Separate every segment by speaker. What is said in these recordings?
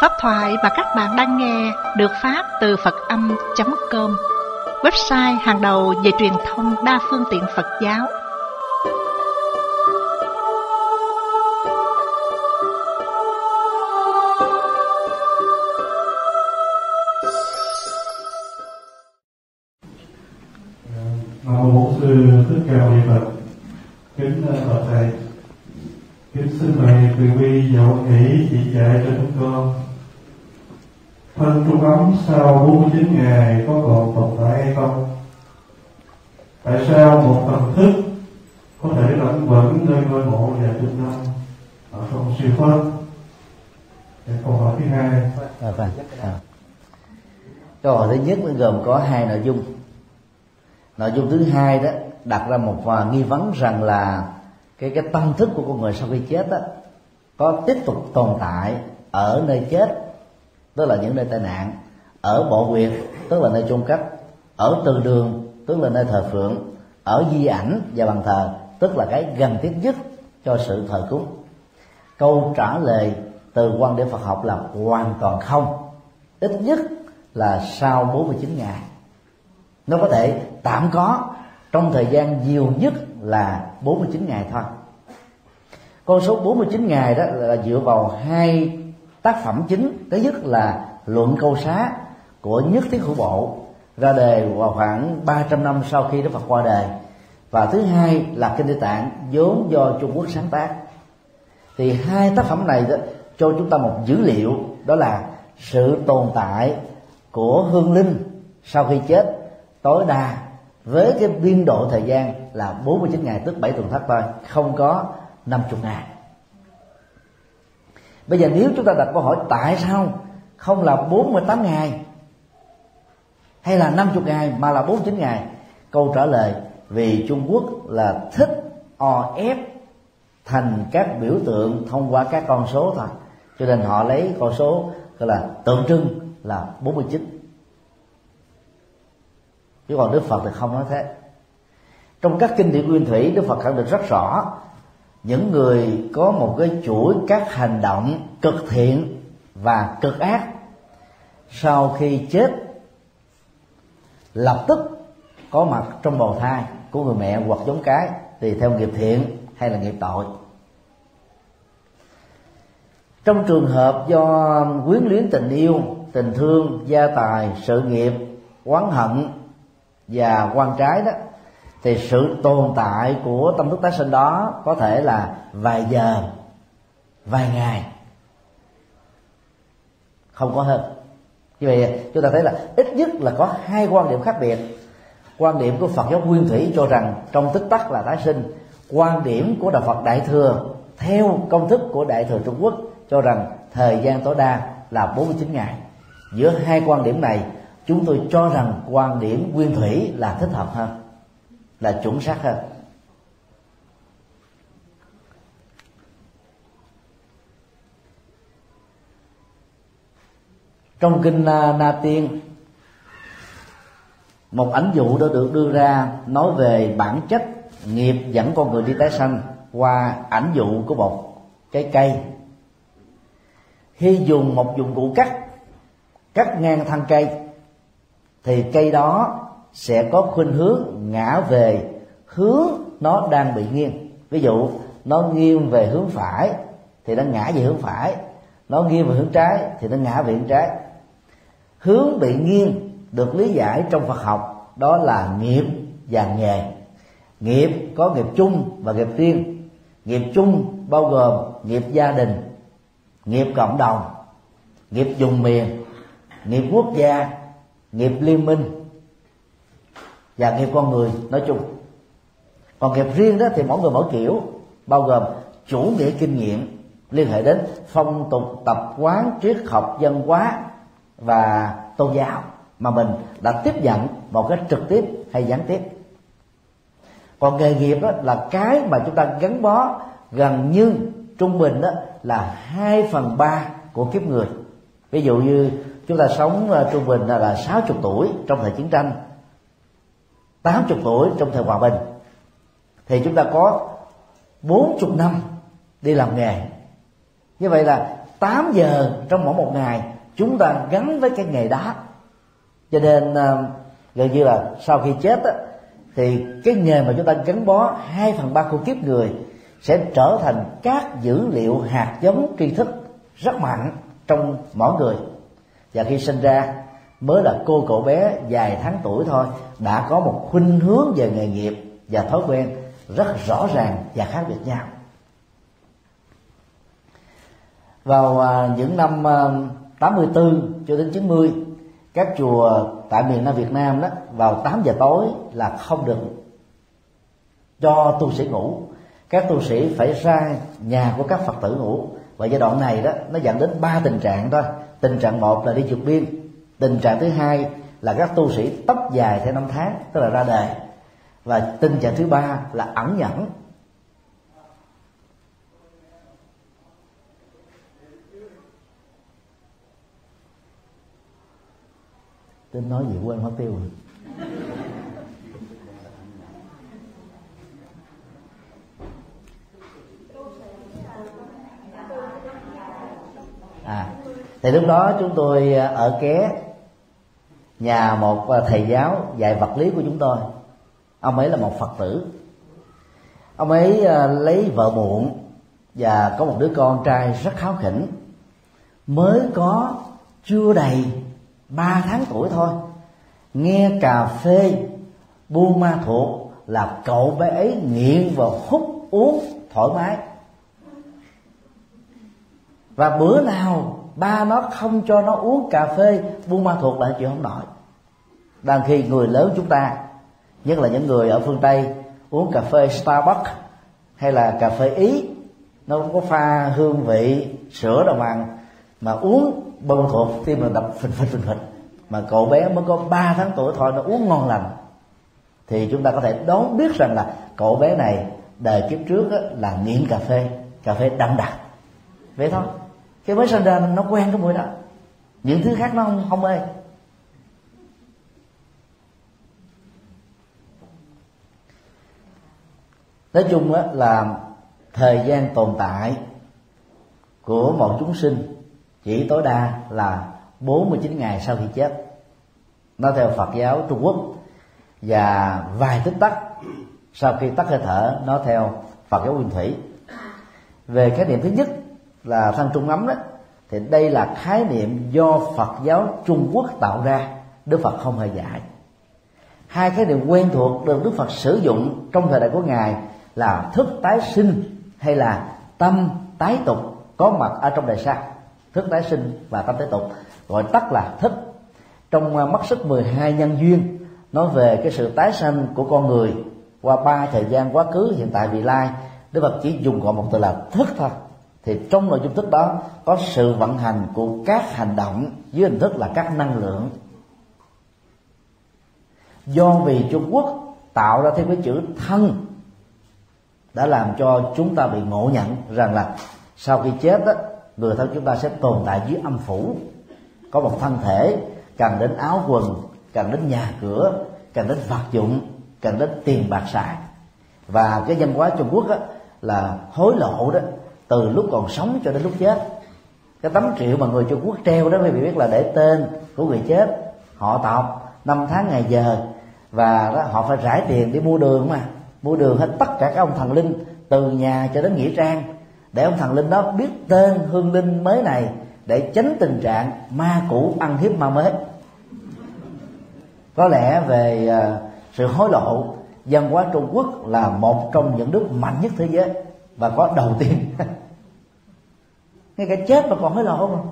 Speaker 1: Pháp thoại mà các bạn đang nghe được phát từ Phật-âm.com, website hàng đầu về truyền thông đa phương tiện Phật giáo.
Speaker 2: Nam mô Bổn Sư Thích Ca Mâu Ni Phật. Kính bạch thầy, kính xin thầy từ bi dạy nghĩ chỉ dạy cho chúng con. Thân trung ấm sau 49 ngày có còn tồn tại hay không? Tại sao một thần thức có thể lãnh vững nơi ngôi mộ và trung tâm ở trong siêu phân? Câu hỏi thứ hai.
Speaker 3: Câu hỏi thứ nhất nó gồm có hai nội dung. Nội dung thứ hai đó đặt ra một nghi vấn rằng là cái tâm thức của con người sau khi chết đó có tiếp tục tồn tại ở nơi chết, tức là những nơi tai nạn, ở mộ huyệt, tức là nơi chôn cất, ở từ đường, tức là nơi thờ phượng, ở di ảnh và bàn thờ, tức là cái gần thiết nhất cho sự thờ cúng. Câu trả lời từ quan điểm Phật học là hoàn toàn không, ít nhất là sau 49 ngày. Nó có thể tạm có trong thời gian nhiều nhất là 49 ngày thôi. Con số 49 ngày đó là dựa vào hai tác phẩm chính. Thứ nhất là Luận Câu Xá của Nhất Thiết Hữu Bộ, ra đời vào khoảng 300 năm sau khi Đức Phật qua đời. Và thứ hai là Kinh Địa Tạng vốn do Trung Quốc sáng tác. Thì hai tác phẩm này đó cho chúng ta một dữ liệu, đó là sự tồn tại của hương linh sau khi chết tối đa với cái biên độ thời gian là 49 ngày, tức 7 tuần thất thôi, không có 50 ngày. Bây giờ nếu chúng ta đặt câu hỏi tại sao không là 48 ngày hay là 50 ngày mà là 49 ngày, câu trả lời vì Trung Quốc là thích ép thành các biểu tượng thông qua các con số thôi, cho nên họ lấy con số gọi là tượng trưng là 49. Chứ còn Đức Phật thì không nói thế. Trong các kinh điển nguyên thủy, Đức Phật khẳng định rất rõ những người có một cái chuỗi các hành động cực thiện và cực ác sau khi chết lập tức có mặt trong bào thai của người mẹ hoặc giống cái, tùy theo nghiệp thiện hay là nghiệp tội. Trong trường hợp do quyến luyến tình yêu, tình thương, gia tài, sự nghiệp, oán hận và quan trái đó, thì sự tồn tại của tâm thức tái sinh đó có thể là vài giờ, vài ngày, không có hơn. Như vậy chúng ta thấy là ít nhất là có hai quan điểm khác biệt. Quan điểm của Phật giáo nguyên thủy cho rằng trong tích tắc là tái sinh. Quan điểm của Đạo Phật Đại Thừa theo công thức của Đại Thừa Trung Quốc cho rằng thời gian tối đa là 49 ngày. Giữa hai quan điểm này, chúng tôi cho rằng quan điểm nguyên thủy là thích hợp hơn, là chuẩn xác hơn. Trong kinh Na Tiên, một ảnh dụ đã được đưa ra nói về bản chất nghiệp dẫn con người đi tái sanh qua ảnh dụ của một cái cây. Khi dùng một dụng cụ cắt ngang thân cây thì cây đó sẽ có khuynh hướng ngã về hướng nó đang bị nghiêng. Ví dụ nó nghiêng về hướng phải thì nó ngã về hướng phải, nó nghiêng về hướng trái thì nó ngã về hướng trái. Hướng bị nghiêng được lý giải trong Phật học đó là nghiệp và nghề. Nghiệp có nghiệp chung và nghiệp riêng. Nghiệp chung bao gồm nghiệp gia đình, nghiệp cộng đồng, nghiệp vùng miền, nghiệp quốc gia, nghiệp liên minh và nghiệp con người nói chung. Còn nghiệp riêng đó thì mỗi người mỗi kiểu, bao gồm chủ nghĩa kinh nghiệm liên hệ đến phong tục tập quán, triết học, văn hóa và tôn giáo mà mình đã tiếp nhận một cách trực tiếp hay gián tiếp. Còn nghề nghiệp đó là cái mà chúng ta gắn bó gần như trung bình đó là 2/3 của kiếp người. Ví dụ như chúng ta sống trung bình là 60 tuổi trong thời chiến tranh, 80 tuổi trong thời hòa bình, thì chúng ta có 40 năm đi làm nghề. Như vậy là 8 giờ trong mỗi một ngày chúng ta gắn với cái nghề đó. Cho nên gần như là sau khi chết á, thì cái nghề mà chúng ta gắn bó 2/3 của kiếp người sẽ trở thành các dữ liệu hạt giống tri thức rất mạnh trong mỗi người. Và khi sinh ra mới là cô cậu bé vài tháng tuổi thôi, đã có một khuynh hướng về nghề nghiệp và thói quen rất rõ ràng và khác biệt nhau. Vào những năm 84 cho đến 90, các chùa tại miền Nam Việt Nam đó vào 8 giờ tối là không được cho tu sĩ ngủ. Các tu sĩ phải ra nhà của các Phật tử ngủ. Và giai đoạn này đó nó dẫn đến 3 tình trạng thôi. Tình trạng 1 là đi vượt biên. Tình trạng thứ 2 là các tu sĩ tóc dài theo năm tháng, tức là ra đời. Và tình trạng thứ 3 là ẩn nhẫn. Tính nói gì quên mất tiêu rồi. Thì lúc đó chúng tôi ở ké nhà một thầy giáo dạy vật lý của chúng tôi. Ông ấy là một Phật tử. Ông ấy lấy vợ muộn và có một đứa con trai rất kháu khỉnh, mới có chưa đầy 3 tháng tuổi thôi. Nghe cà phê Buôn Ma Thuột là cậu bé ấy nghiện và hút uống thoải mái. Và bữa nào ba nó không cho nó uống cà phê Buôn Ma Thuột là chuyện không nổi. Đang khi người lớn chúng ta, nhất là những người ở phương Tây, uống cà phê Starbucks hay là cà phê Ý, nó không có pha hương vị sữa đâu mà uống Buôn Ma Thuột tim mình đập phình phình. Mà cậu bé mới có 3 tháng tuổi thôi nó uống ngon lành, thì chúng ta có thể đoán biết rằng là cậu bé này đời kiếp trước là nghiện cà phê đậm đặc. Vậy thôi, cái mới sinh ra nó quen cái mùi đó, những thứ khác nó không mê. Nói chung là thời gian tồn tại của một chúng sinh chỉ tối đa là 49 ngày sau khi chết. Nó theo Phật giáo Trung Quốc, và vài tích tắc sau khi tắt hơi thở nó theo Phật giáo Nguyên Thủy. Về khái niệm thứ nhất là thân trung ấm đó, thì đây là khái niệm do Phật giáo Trung Quốc tạo ra, Đức Phật không hề dạy. Hai khái niệm quen thuộc được Đức Phật sử dụng trong thời đại của Ngài là thức tái sinh hay là tâm tái tục có mặt ở trong đời sau. Thức tái sinh và tâm tái tục gọi tắt là thức. Trong mắt sức 12 nhân duyên nói về cái sự tái sanh của con người qua 3 thời gian quá khứ, hiện tại, vị lai, Đức Phật chỉ dùng gọi một từ là thức thôi. Thì trong nội dung thức đó có sự vận hành của các hành động dưới hình thức là các năng lượng. Do vì Trung Quốc tạo ra thêm cái chữ thân đã làm cho chúng ta bị ngộ nhận rằng là sau khi chết đó, người thân chúng ta sẽ tồn tại dưới âm phủ, có một thân thể, cần đến áo quần, cần đến nhà cửa, cần đến vật dụng, cần đến tiền bạc xài. Và cái văn hóa Trung Quốc là hối lộ đó từ lúc còn sống cho đến lúc chết. Cái tấm triệu mà người Trung Quốc treo đó quý vị biết là để tên của người chết, họ tộc, năm tháng ngày giờ, và đó, họ phải rải tiền để mua đường mà, mua đường hết tất cả các ông thần linh từ nhà cho đến nghĩa trang, để ông thần linh đó biết tên hương linh mới này, để tránh tình trạng ma cũ ăn hiếp ma mới. Có lẽ về sự hối lộ, văn hóa Trung Quốc là một trong những nước mạnh nhất thế giới và có đầu tiên. Ngay cả chết mà còn hối lộ không?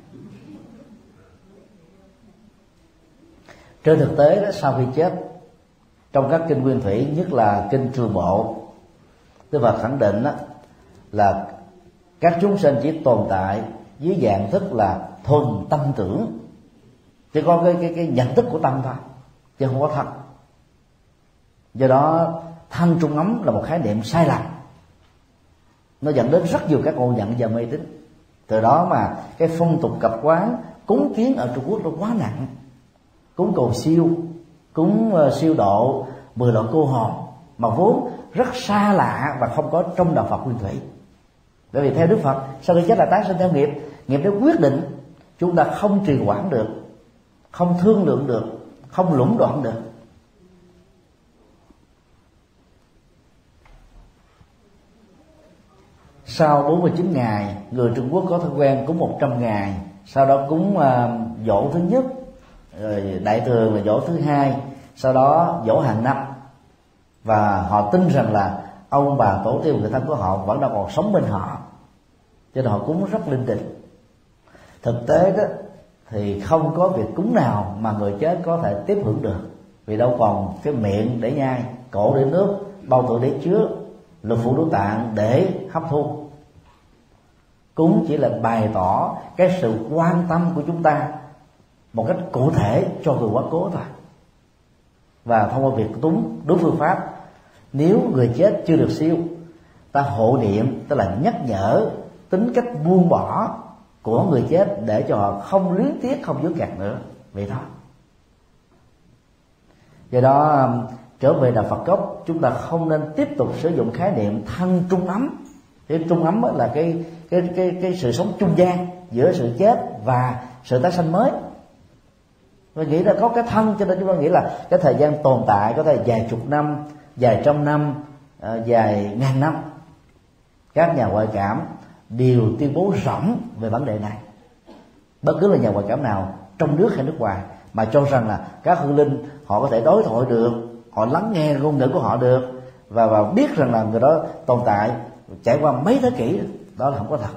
Speaker 3: Trên thực tế đó, sau khi chết, trong các kinh Nguyên Thủy, nhất là kinh Trường Bộ, Đức Phật khẳng định đó là các chúng sinh chỉ tồn tại dưới dạng thức là thuần tâm tưởng, chỉ có cái nhận thức của tâm thôi, chứ không có thân. Do đó thân trung ấm là một khái niệm sai lầm, nó dẫn đến rất nhiều các ngộ nhận và mê tín. Từ đó mà cái phong tục tập quán cúng kiến ở Trung Quốc nó quá nặng, cúng cầu siêu, cúng siêu độ 10 loại cô hồn, mà vốn rất xa lạ và không có trong đạo Phật Nguyên Thủy. Bởi vì theo Đức Phật, sau khi chết là tái sinh theo nghiệp, Nghiệp đó quyết định chúng ta không trì hoãn được, không thương lượng được, không lũng đoạn được. Sau 49 ngày, người Trung Quốc có thói quen cúng 100 ngày, sau đó cúng giỗ thứ nhất, rồi đại thường là giỗ thứ hai, sau đó giỗ hàng năm. Và họ tin rằng là ông bà tổ tiên người thân của họ vẫn đang còn sống bên họ, cho nên họ cúng rất linh đình. Thực tế đó thì không có việc cúng nào mà người chết có thể tiếp hưởng được, vì đâu còn cái miệng để nhai, cổ để nước, bao tử để chứa, lục phủ ngũ tạng để hấp thu. Cúng chỉ là bày tỏ cái sự quan tâm của chúng ta một cách cụ thể cho người quá cố thôi. Và thông qua việc cúng đúng phương pháp, nếu người chết chưa được siêu, ta hộ niệm, tức là nhắc nhở tính cách buông bỏ của người chết để cho họ không luyến tiếc, không dối gạt nữa, vậy thôi. Do đó trở về đạo Phật gốc, chúng ta không nên tiếp tục sử dụng khái niệm thân trung ấm. Cái trung ấm là cái sự sống trung gian giữa sự chết và sự tái sanh mới. Tôi nghĩ là có cái thân, cho nên chúng ta nghĩ là cái thời gian tồn tại có thể vài chục năm, vài trăm năm, vài ngàn năm. Các nhà ngoại cảm đều tuyên bố rỗng về vấn đề này. Bất cứ là nhà ngoại cảm nào trong nước hay nước ngoài mà cho rằng là các hương linh họ có thể đối thoại được, họ lắng nghe ngôn ngữ của họ được, và biết rằng là người đó tồn tại trải qua mấy thế kỷ, đó là không có thật.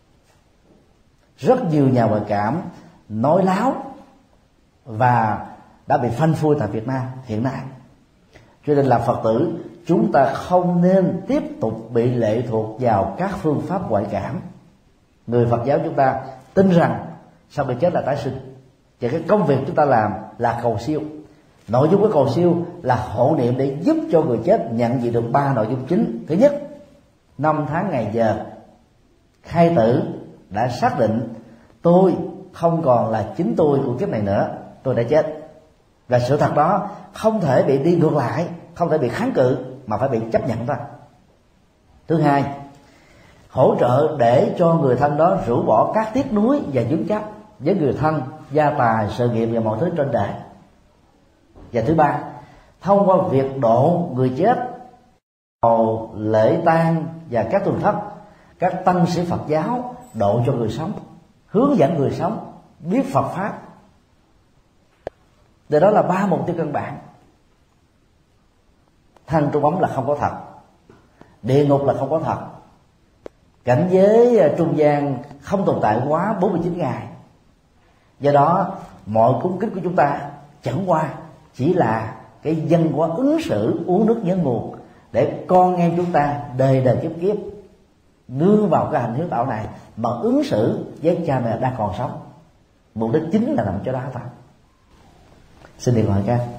Speaker 3: Rất nhiều nhà ngoại cảm nói láo và đã bị phanh phui tại Việt Nam hiện nay. Cho nên là Phật tử, chúng ta không nên tiếp tục bị lệ thuộc vào các phương pháp ngoại cảm. Người Phật giáo chúng ta tin rằng sau khi chết là tái sinh, và cái công việc chúng ta làm là cầu siêu. Nội dung của cầu siêu là hộ niệm để giúp cho người chết nhận diện được 3 nội dung chính. Thứ nhất, năm tháng ngày giờ khai tử đã xác định tôi không còn là chính tôi của kiếp này nữa, tôi đã chết. Và sự thật đó không thể bị đi ngược lại, không thể bị kháng cự, mà phải bị chấp nhận thôi. Thứ hai, hỗ trợ để cho người thân đó rũ bỏ các tiếc nuối và vướng chấp với người thân, gia tài, sự nghiệp và mọi thứ trên đời. Và thứ ba, thông qua việc độ người chết, cầu lễ tang và các tuần thất, các tăng sĩ Phật giáo độ cho người sống, hướng dẫn người sống biết Phật pháp. Để đó là 3 mục tiêu căn bản. Thân trung ấm là không có thật, địa ngục là không có thật, cảnh giới trung gian không tồn tại quá 49 ngày. Do đó mọi cúng kính của chúng ta chẳng qua chỉ là cái dân hóa ứng xử uống nước nhớ nguồn, để con em chúng ta đời đời kiếp kiếp nương vào cái hành hiếu tạo này mà ứng xử với cha mẹ đang còn sống. Mục đích chính là nằm chỗ đó thôi. Xin điện thoại ca.